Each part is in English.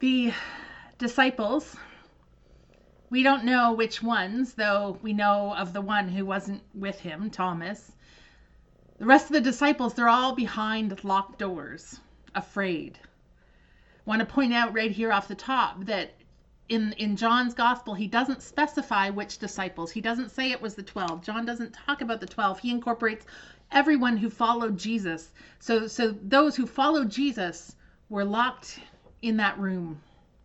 The disciples, we don't know which ones, though we know of the one who wasn't with him, Thomas. The rest of the disciples, they're all behind locked doors, afraid. Want to point out right here off the top that in John's gospel, he doesn't specify which disciples. He doesn't say it was the 12. John doesn't talk about the 12. He incorporates everyone who followed Jesus. So those who followed Jesus were locked in that room.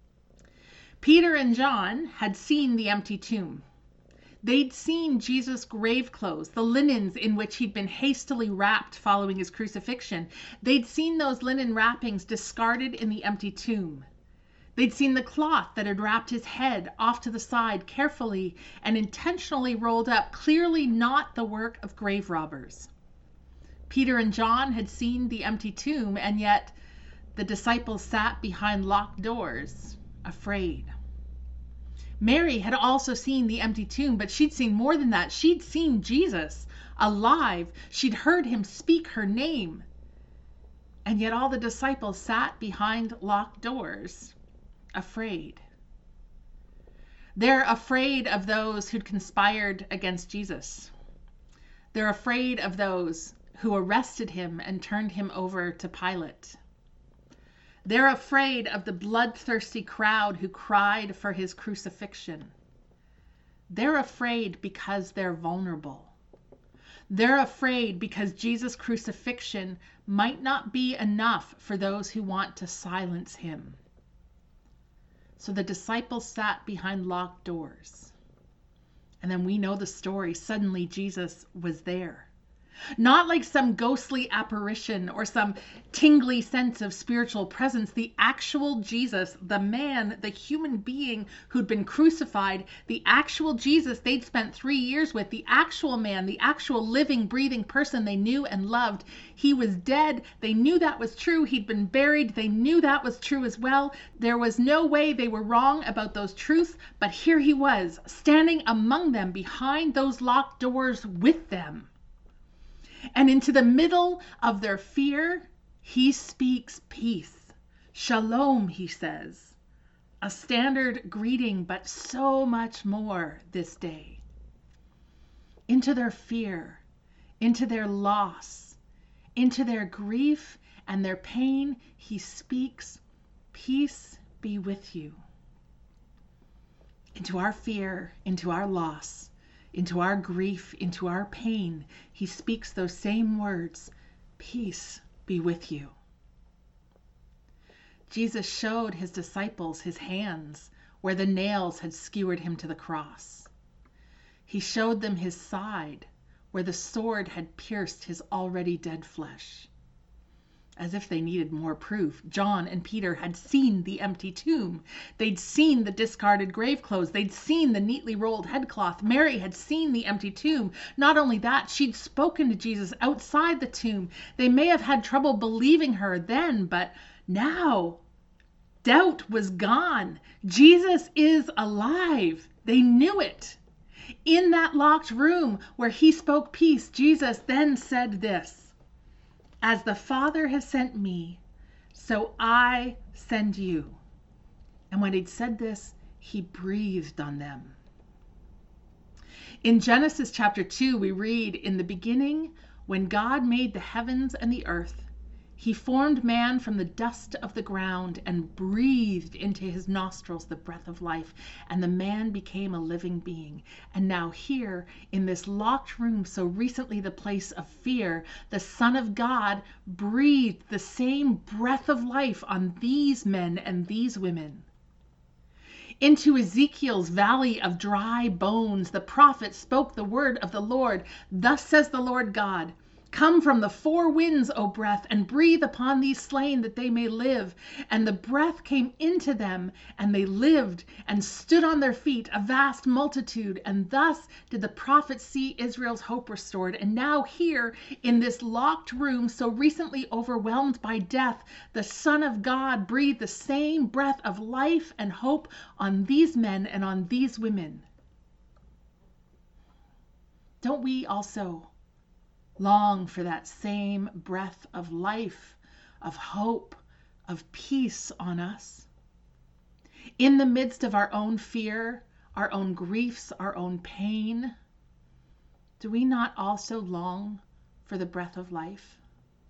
Peter and John had seen the empty tomb. They'd seen Jesus' grave clothes, the linens in which he'd been hastily wrapped following his crucifixion. They'd seen those linen wrappings discarded in the empty tomb. They'd seen the cloth that had wrapped his head off to the side, carefully and intentionally rolled up, clearly not the work of grave robbers. Peter and John had seen the empty tomb, and yet the disciples sat behind locked doors, afraid. Mary had also seen the empty tomb, but she'd seen more than that. She'd seen Jesus alive. She'd heard him speak her name. And yet all the disciples sat behind locked doors, afraid. They're afraid of those who'd conspired against Jesus. They're afraid of those who arrested him and turned him over to Pilate. They're afraid of the bloodthirsty crowd who cried for his crucifixion. They're afraid because they're vulnerable. They're afraid because Jesus' crucifixion might not be enough for those who want to silence him. So the disciples sat behind locked doors. And then we know the story. Suddenly Jesus was there. Not like some ghostly apparition or some tingly sense of spiritual presence. The actual Jesus, the man, the human being who'd been crucified, the actual Jesus they'd spent 3 years with, the actual man, the actual living, breathing person they knew and loved. He was dead. They knew that was true. He'd been buried. They knew that was true as well. There was no way they were wrong about those truths, but here he was, standing among them, behind those locked doors with them. And into the middle of their fear, he speaks peace. Shalom, he says. A standard greeting, but so much more this day. Into their fear, into their loss, into their grief and their pain, he speaks, peace be with you. Into our fear, into our loss, into our grief, into our pain, he speaks those same words, peace be with you. Jesus showed his disciples his hands where the nails had skewered him to the cross. He showed them his side where the sword had pierced his already dead flesh. As if they needed more proof, John and Peter had seen the empty tomb. They'd seen the discarded grave clothes. They'd seen the neatly rolled headcloth. Mary had seen the empty tomb. Not only that, she'd spoken to Jesus outside the tomb. They may have had trouble believing her then, but now doubt was gone. Jesus is alive. They knew it. In that locked room where he spoke peace, Jesus then said this, "As the Father has sent me, so I send you." And when he'd said this, he breathed on them. In Genesis chapter 2, we read, "In the beginning, when God made the heavens and the earth, he formed man from the dust of the ground and breathed into his nostrils the breath of life, and the man became a living being." And now here, in this locked room, so recently the place of fear, the Son of God breathed the same breath of life on these men and these women. Into Ezekiel's valley of dry bones, the prophet spoke the word of the Lord. "Thus says the Lord God, come from the four winds, O breath, and breathe upon these slain that they may live." And the breath came into them, and they lived and stood on their feet, a vast multitude. And thus did the prophet see Israel's hope restored. And now here, in this locked room, so recently overwhelmed by death, the Son of God breathed the same breath of life and hope on these men and on these women. Don't we also long for that same breath of life, of hope, of peace on us? In the midst of our own fear, our own griefs, our own pain, do we not also long for the breath of life?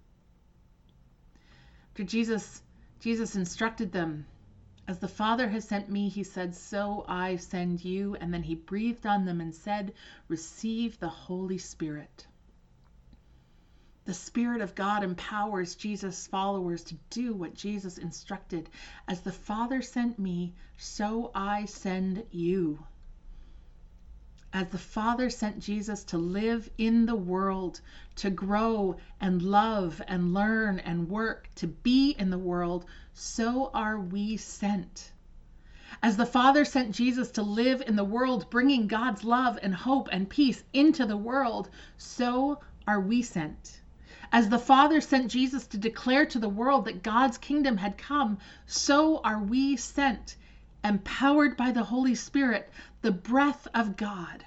After Jesus instructed them, as the Father has sent me, he said, so I send you. And then he breathed on them and said, receive the Holy Spirit. The Spirit of God empowers Jesus' followers to do what Jesus instructed. As the Father sent me, so I send you. As the Father sent Jesus to live in the world, to grow and love and learn and work, to be in the world, so are we sent. As the Father sent Jesus to live in the world, bringing God's love and hope and peace into the world, so are we sent. As the Father sent Jesus to declare to the world that God's kingdom had come, so are we sent, empowered by the Holy Spirit, the breath of God.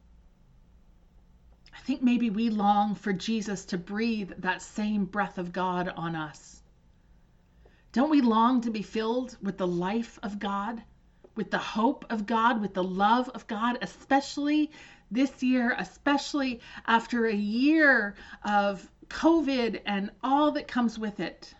I think maybe we long for Jesus to breathe that same breath of God on us. Don't we long to be filled with the life of God, with the hope of God, with the love of God, especially this year, especially after a year of COVID and all that comes with it?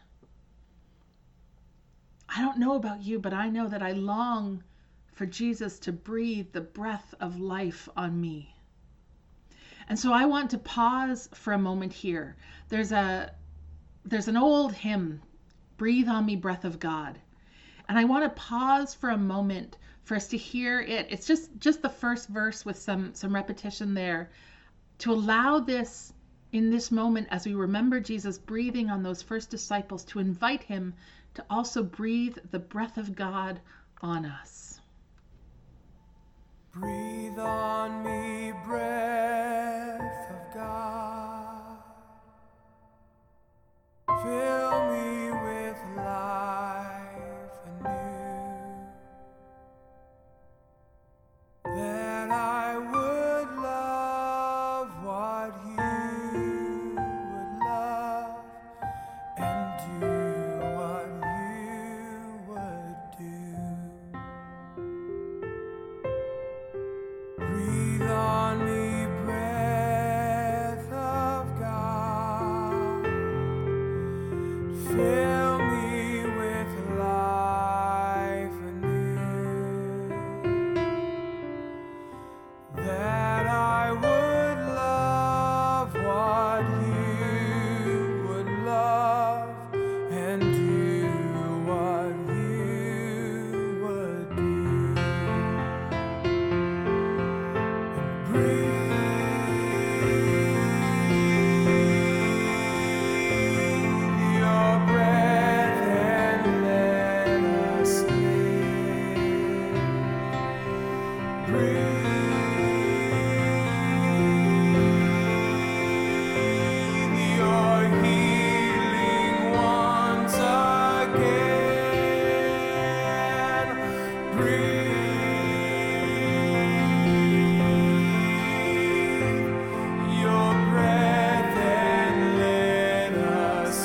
I don't know about you, but I know that I long for Jesus to breathe the breath of life on me. And so I want to pause for a moment here. There's an old hymn, Breathe on Me, Breath of God. And I want to pause for a moment for us to hear it. It's just the first verse with some repetition there, to allow this in this moment as we remember Jesus breathing on those first disciples, to invite him to also breathe the breath of God on us. Breathe on me, breath of God. Fill me with life anew, that I would love what you would love, and do what you would do. Breathe on me, breath of God. Fill me with life anew, that I would love what you would love, and do what you would do. Breathe your breath and let us live. Breathe your healing once again. Breathe your breath and let us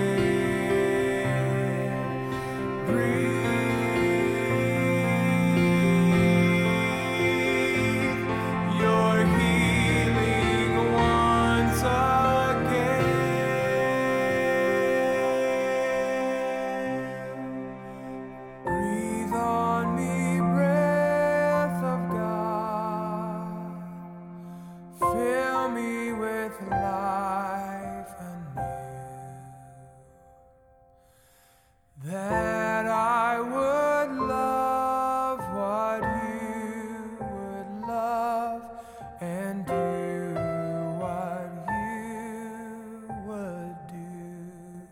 live. Breathe your healing once again. Breathe on me, breath of God. Fill me with life anew, that I would love what you would love, and do what you would do.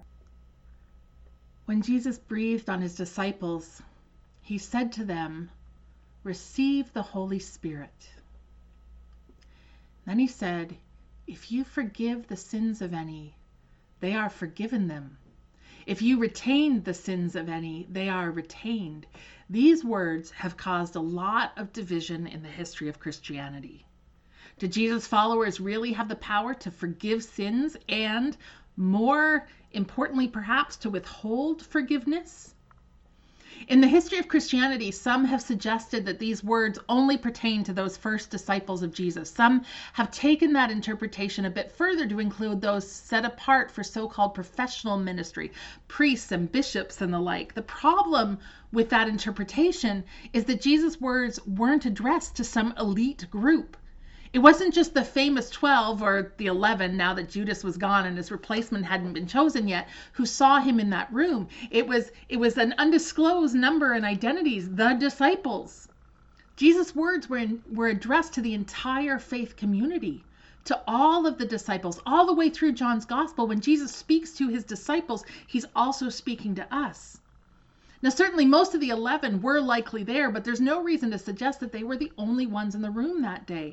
When Jesus breathed on his disciples, he said to them, receive the Holy Spirit. Then he said, if you forgive the sins of any, they are forgiven them. If you retain the sins of any, they are retained. These words have caused a lot of division in the history of Christianity. Do Jesus' followers really have the power to forgive sins and, more importantly perhaps, to withhold forgiveness? In the history of Christianity, some have suggested that these words only pertain to those first disciples of Jesus. Some have taken that interpretation a bit further to include those set apart for so-called professional ministry, priests and bishops and the like. The problem with that interpretation is that Jesus' words weren't addressed to some elite group. It wasn't just the famous 12 or the 11, now that Judas was gone and his replacement hadn't been chosen yet, who saw him in that room. It was an undisclosed number and identities, the disciples. Jesus' words were addressed to the entire faith community, to all of the disciples, all the way through John's gospel. When Jesus speaks to his disciples, he's also speaking to us. Now, certainly most of the 11 were likely there, but there's no reason to suggest that they were the only ones in the room that day.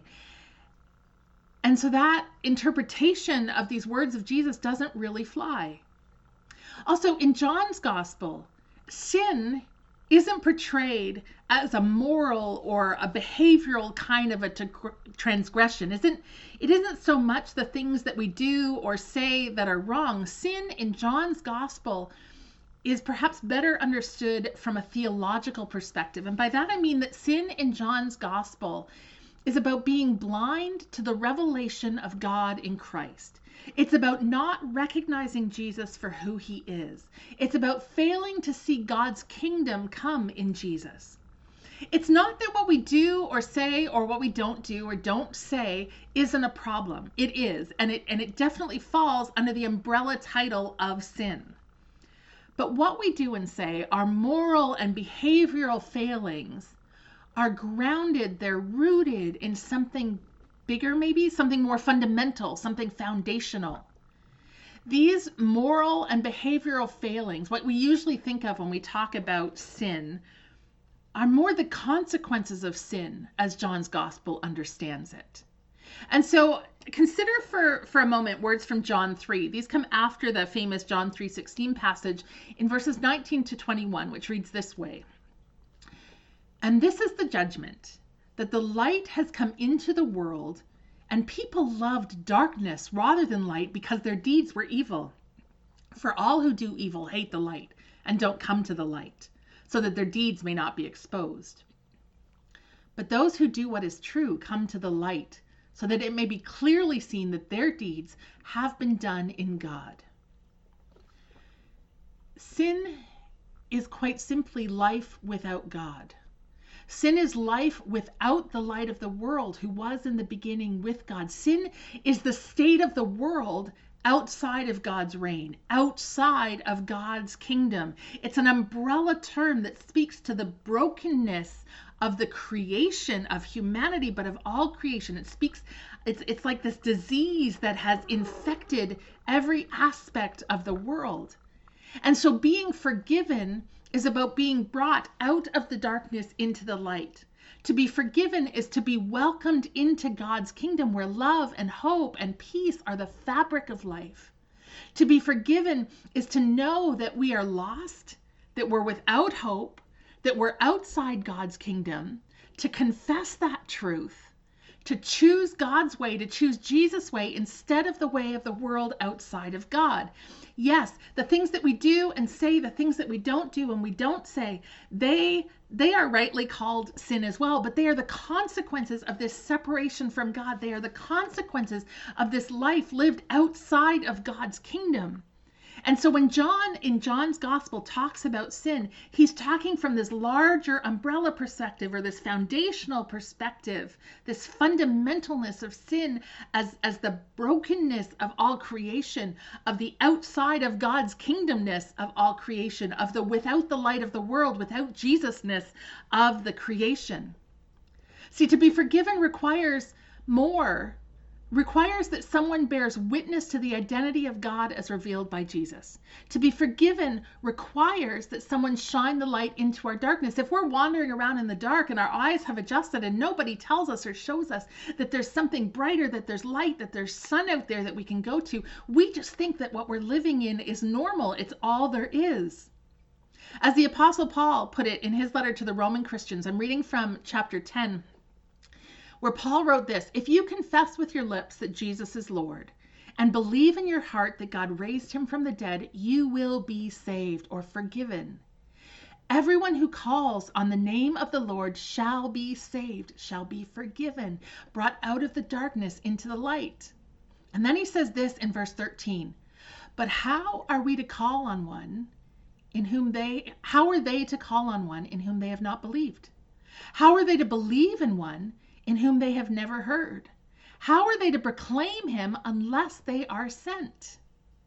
And so that interpretation of these words of Jesus doesn't really fly. Also, in John's gospel, sin isn't portrayed as a moral or a behavioral kind of a transgression. It isn't so much the things that we do or say that are wrong. Sin in John's gospel is perhaps better understood from a theological perspective. And by that I mean that sin in John's gospel is about being blind to the revelation of God in Christ. It's about not recognizing Jesus for who he is. It's about failing to see God's kingdom come in Jesus. It's not that what we do or say or what we don't do or don't say isn't a problem. It is, and it definitely falls under the umbrella title of sin. But what we do and say, our moral and behavioral failings, are grounded, they're rooted in something bigger, maybe something more fundamental, something foundational. These moral and behavioral failings, what we usually think of when we talk about sin, are more the consequences of sin as John's gospel understands it. And so consider for a moment words from John 3. These come after the famous John 3:16 passage in verses 19 to 21, which reads this way. And this is the judgment, that the light has come into the world, and people loved darkness rather than light because their deeds were evil. For all who do evil hate the light and don't come to the light, so that their deeds may not be exposed. But those who do what is true come to the light, so that it may be clearly seen that their deeds have been done in God. Sin is quite simply life without God. Sin is life without the light of the world who was in the beginning with God. Sin is the state of the world outside of God's reign, outside of God's kingdom. It's an umbrella term that speaks to the brokenness of the creation of humanity, but of all creation. It's like this disease that has infected every aspect of the world. And so being forgiven is about being brought out of the darkness into the light. To be forgiven is to be welcomed into God's kingdom where love and hope and peace are the fabric of life. To be forgiven is to know that we are lost, that we're without hope, that we're outside God's kingdom, to confess that truth, to choose God's way, to choose Jesus' way instead of the way of the world outside of God. Yes, the things that we do and say, the things that we don't do and we don't say, they are rightly called sin as well, but they are the consequences of this separation from God. They are the consequences of this life lived outside of God's kingdom. And so when John, in John's gospel, talks about sin, he's talking from this larger umbrella perspective or this foundational perspective, this fundamentalness of sin as the brokenness of all creation, of the outside of God's kingdomness of all creation, of the without the light of the world, without Jesusness of the creation. See, to be forgiven requires that someone bears witness to the identity of God as revealed by Jesus. To be forgiven requires that someone shine the light into our darkness. If we're wandering around in the dark and our eyes have adjusted and nobody tells us or shows us that there's something brighter, that there's light, that there's sun out there that we can go to, we just think that what we're living in is normal. It's all there is. As the Apostle Paul put it in his letter to the Roman Christians, I'm reading from chapter 10, where Paul wrote this: if you confess with your lips that Jesus is Lord and believe in your heart that God raised him from the dead, you will be saved or forgiven. Everyone who calls on the name of the Lord shall be saved, shall be forgiven, brought out of the darkness into the light. And then he says this in verse 13, but how are they to call on one in whom they have not believed? How are they to believe in one in whom they have never heard? How are they to proclaim him unless they are sent?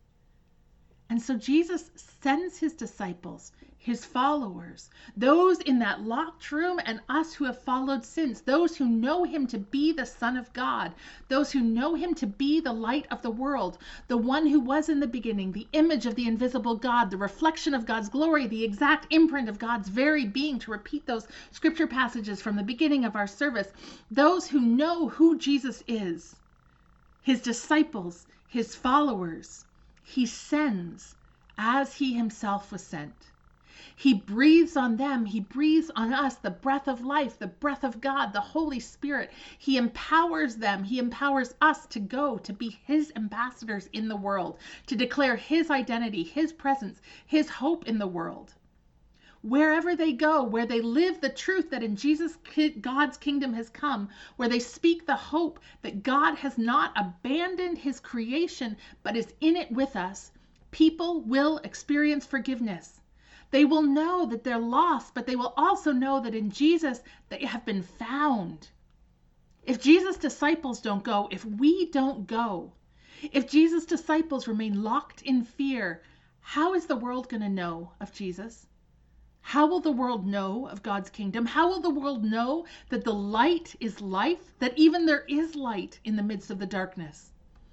And so Jesus sends his disciples, his followers, those in that locked room and us who have followed since, those who know him to be the Son of God, those who know him to be the light of the world, the one who was in the beginning, the image of the invisible God, the reflection of God's glory, the exact imprint of God's very being, to repeat those scripture passages from the beginning of our service, those who know who Jesus is, his disciples, his followers, he sends as he himself was sent. He breathes on them. He breathes on us the breath of life, the breath of God, the Holy Spirit. He empowers them. He empowers us to go to be his ambassadors in the world, to declare his identity, his presence, his hope in the world. Wherever they go, where they live the truth that in Jesus, God's kingdom has come, where they speak the hope that God has not abandoned his creation, but is in it with us, people will experience forgiveness. They will know that they're lost, but they will also know that in Jesus they have been found. If Jesus' disciples don't go, if we don't go, if Jesus' disciples remain locked in fear, how is the world going to know of Jesus? How will the world know of God's kingdom? How will the world know that the light is life, that even there is light in the midst of the darkness?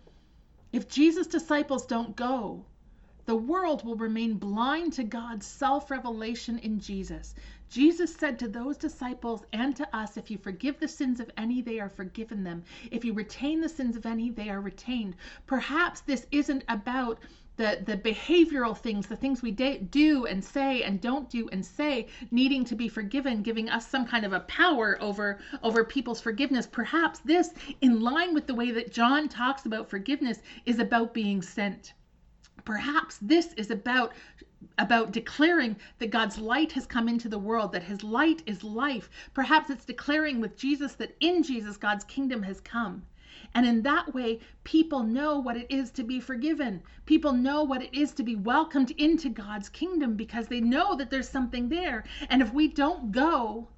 If Jesus' disciples don't go, the world will remain blind to God's self-revelation in Jesus. Jesus said to those disciples and to us, if you forgive the sins of any, they are forgiven them. If you retain the sins of any, they are retained. Perhaps this isn't about the behavioral things, the things we do and say and don't do and say, needing to be forgiven, giving us some kind of a power over people's forgiveness. Perhaps this, in line with the way that John talks about forgiveness, is about being sent. Perhaps this is about declaring that God's light has come into the world, that his light is life. Perhaps it's declaring with Jesus that in Jesus, God's kingdom has come. And in that way, people know what it is to be forgiven. People know what it is to be welcomed into God's kingdom because they know that there's something there. And if we don't go,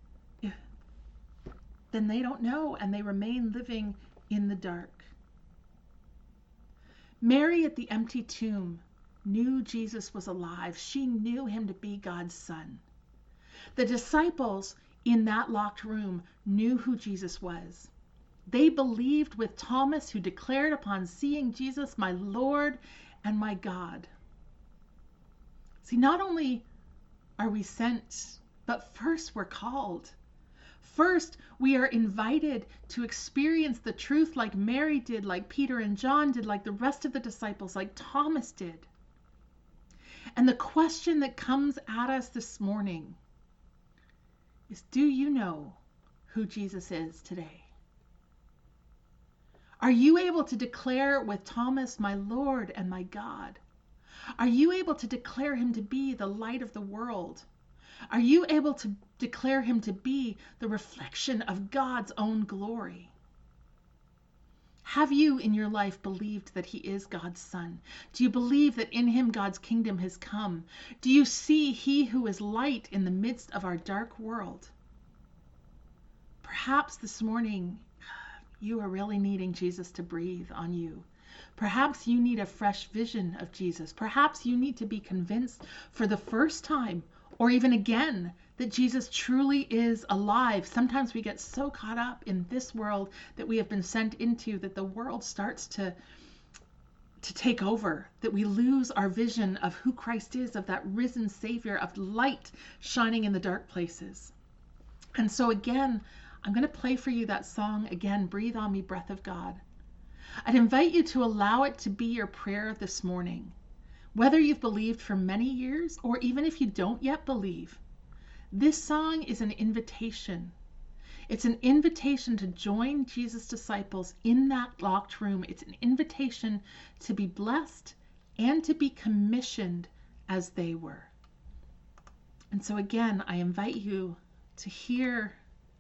then they don't know and they remain living in the dark. Mary at the empty tomb knew Jesus was alive. She knew him to be God's son. The disciples in that locked room knew who Jesus was. They believed with Thomas, who declared upon seeing Jesus, my Lord and my God. See, not only are we sent, but first we're called. First, we are invited to experience the truth like Mary did, like Peter and John did, like the rest of the disciples, like Thomas did. And the question that comes at us this morning is, do you know who Jesus is today? Are you able to declare with Thomas, my Lord and my God? Are you able to declare him to be the light of the world? Are you able to declare him to be the reflection of God's own glory? Have you in your life believed that he is God's son? Do you believe that in him God's kingdom has come? Do you see he who is light in the midst of our dark world? Perhaps this morning you are really needing Jesus to breathe on you. Perhaps you need a fresh vision of Jesus. Perhaps you need to be convinced for the first time or even again that Jesus truly is alive. Sometimes we get so caught up in this world that we have been sent into that the world starts to take over, that we lose our vision of who Christ is, of that risen Savior, of light shining in the dark places. And so again, I'm going to play for you that song again, Breathe on Me, Breath of God. I'd invite you to allow it to be your prayer this morning. Whether you've believed for many years or even if you don't yet believe, this song is an invitation. It's an invitation to join Jesus' disciples in that locked room. It's an invitation to be blessed and to be commissioned as they were. And so again, I invite you to hear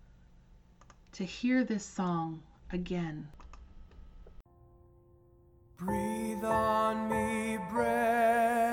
this song again. Breathe on me, breath